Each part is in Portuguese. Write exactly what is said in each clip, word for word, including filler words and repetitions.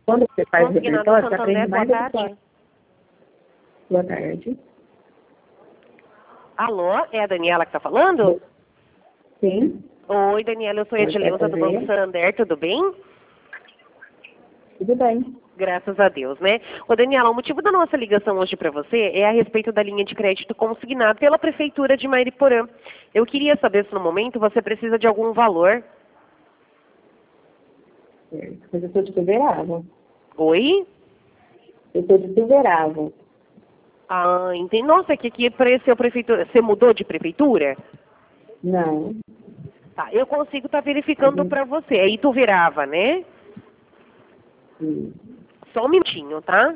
quando você faz o Consignado repertório, você Santander, aprende mais boa repertório. tarde. Boa tarde. Alô, é a Daniela que está falando? Sim. Oi, Daniela, eu sou a Oi, Edileuza do prazer. Banco Santander, tudo bem? Tudo bem. Graças a Deus, né? Ô, Daniela, o motivo da nossa ligação hoje para você é a respeito da linha de crédito consignada pela Prefeitura de Mariporã. Eu queria saber se no momento você precisa de algum valor. Certo. Mas eu sou de Silverava. Oi? Eu sou de Silverava. Ah, entendi. Nossa, que aqui apareceu prefeitura. Você mudou de prefeitura? Não. Tá, eu consigo estar verificando Uhum. para você. Aí tu virava, né? Sim. Só um minutinho, tá?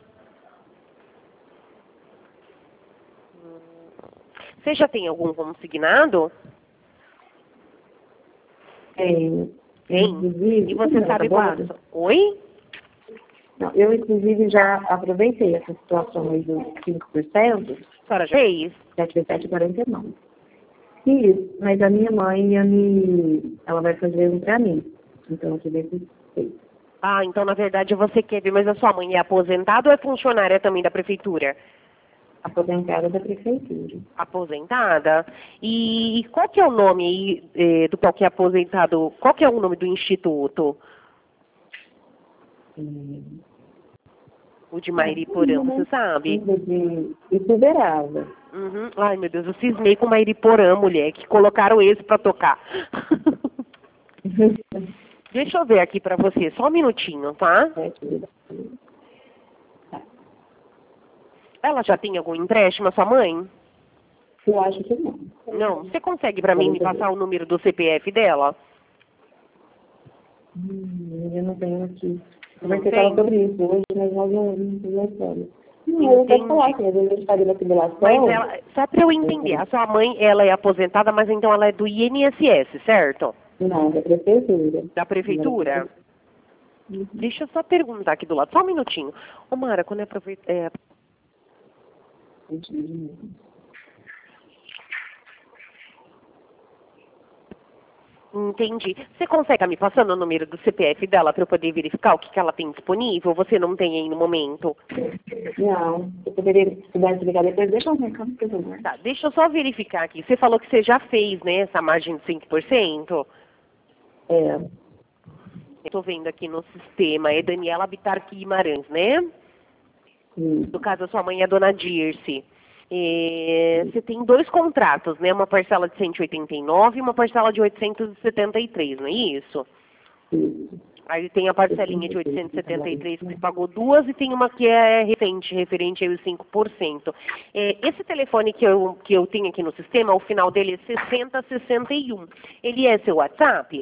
Você já tem algum consignado? Tem. Tem. Inclusive, E você não, sabe tá como... doado? Oi? Não, eu, inclusive, já aproveitei essa situação aí dos cinco por cento, A senhora já fez? sete sete e quarenta e nove. Isso, mas a minha mãe ia me... ela vai fazer um pra mim. Então, eu queria que fez. Ah, então na verdade você quer ver, mas a sua mãe é aposentada ou é funcionária também da prefeitura? Aposentada da prefeitura. Aposentada? E qual que é o nome aí, eh, do qual que é aposentado? Qual que é o nome do instituto? Hum. O de Mairiporã, você sabe? De Silverava. Uhum. Ai, meu Deus, eu cismei com Mairiporã, mulher, que colocaram esse pra tocar. Deixa eu ver aqui pra você, só um minutinho, tá? Ela já tem algum empréstimo, a sua mãe? Eu acho que não. Não. Você consegue pra mim me passar o número do C P F dela? Hum, eu não tenho aqui. Eu Não conversei com ela tem? sobre isso hoje, mas nós não não Não, eu quero falar que às vezes a gente fazer a simulação. Mas ela, só pra eu entender, a sua mãe, ela é aposentada, mas então ela é do I N S S, certo? Não, da prefeitura. Da prefeitura? Uhum. Deixa eu só perguntar aqui do lado, só um minutinho. Ô, Mara, quando é, profe... é Entendi. Você consegue estar me passando o número do C P F dela para eu poder verificar o que, que ela tem disponível? Você não tem aí no momento? Não, eu poderia, se pudesse ligar depois, deixa eu ver, calma, por favor. Tá, deixa eu só verificar aqui. Você falou que você já fez, né, essa margem de cinco por cento? É, Estou vendo aqui no sistema. É Daniela Bitar Guimarães, né? sim. No caso, a sua mãe é a dona Dirce. É, você tem dois contratos, né? Uma parcela de cento e oitenta e nove e uma parcela de oitocentos e setenta e três, não é isso? Sim. Aí tem a parcelinha de oitocentos e setenta e três que você pagou duas e tem uma que é recente, referente aí aos cinco por cento. É, esse telefone que eu, que eu tenho aqui no sistema, o final dele é sessenta sessenta e um. Ele é seu WhatsApp?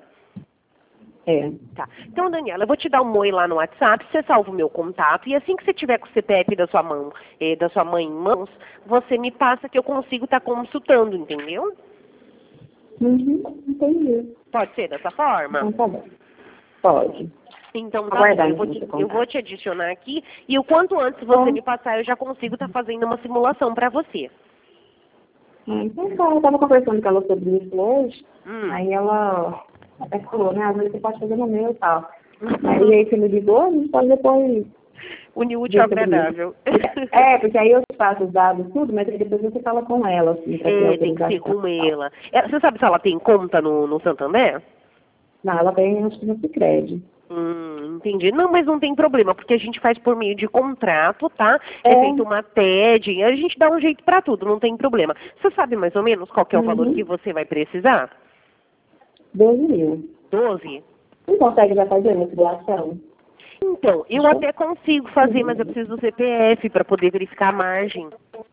É. Tá. Então, Daniela, eu vou te dar um oi lá no WhatsApp, você salva o meu contato e assim que você tiver com o C P F da sua mão, eh, da sua mãe em mãos, você me passa que eu consigo estar consultando, entendeu? Uhum, entendi. Pode ser dessa forma? Então tá bom. Pode. Então tá Aguardar bom, eu vou, então te, seu eu vou contato. te adicionar aqui e o quanto antes você Bom. me passar, eu já consigo estar fazendo uma simulação para você. Ah, então tá, eu tava conversando com ela sobre isso hoje, Hum. aí ela até falou, né, às vezes você pode fazer no meu e tal. Aí, aí você me ligou, a gente pode depois Unir útil ao agradável. É, porque aí eu faço os dados, tudo, mas aí depois você fala com ela, assim, pra ter É, tem que ser autorização. com ela. É, você sabe se ela tem conta no, no Santander? Não, ela tem, acho que no Sicredi. Hum, entendi. Não, mas não tem problema, porque a gente faz por meio de contrato, tá? É, É. feito uma T E D, a gente dá um jeito pra tudo, não tem problema. Você sabe mais ou menos qual que é o valor Uhum. que você vai precisar? doze mil. doze? Não consegue já fazer uma simulação? Então, eu até consigo fazer, mas eu preciso do C P F para poder verificar a margem.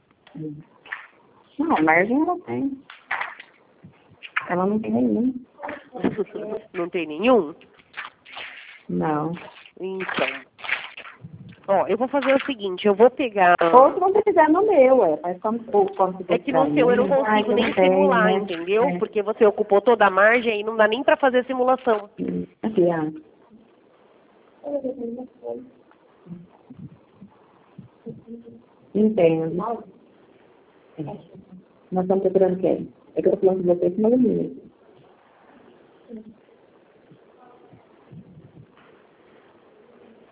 Não, a margem ela tem. Ela não tem nenhum. Não tem nenhum? Não. Então. Ó, eu vou fazer o seguinte, eu vou pegar... Ou se você fizer no meu, é. Faz como, como se É que no seu eu não consigo Ai, nem não tem, simular, né? entendeu? É. Porque você ocupou toda a margem e não dá nem para fazer a simulação. Aqui, ah. Entendo. É. Nós estamos procurando quem? É que eu estou falando com vocês, mas não.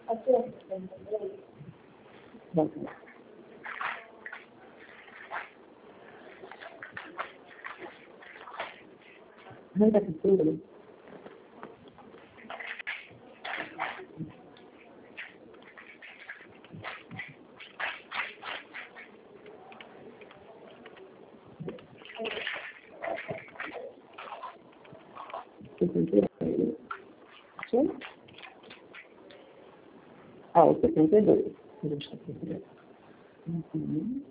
Vamos lá. Muita cultura. Ah, o setenta e dois. Uhum.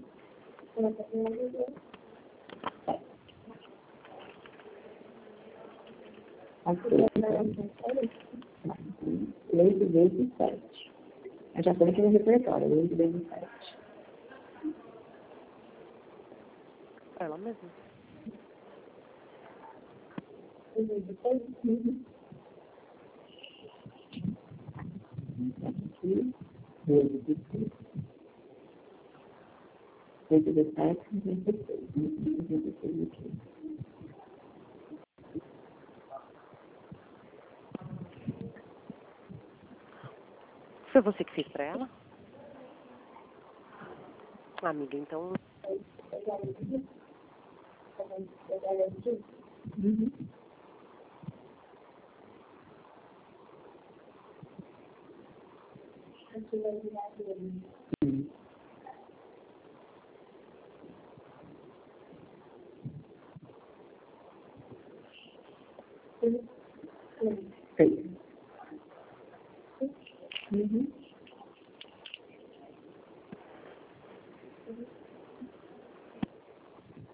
Leite vezes sete. Eu já falei aqui no repertório, leite vezes sete. Ela mesma. Uhum. Aqui, vezes cinco. Leite vezes sete, noventa e seis. noventa e seis aqui. Foi você que fez pra ela? Amiga, então... Uhum. Uhum. Seis. Uhum.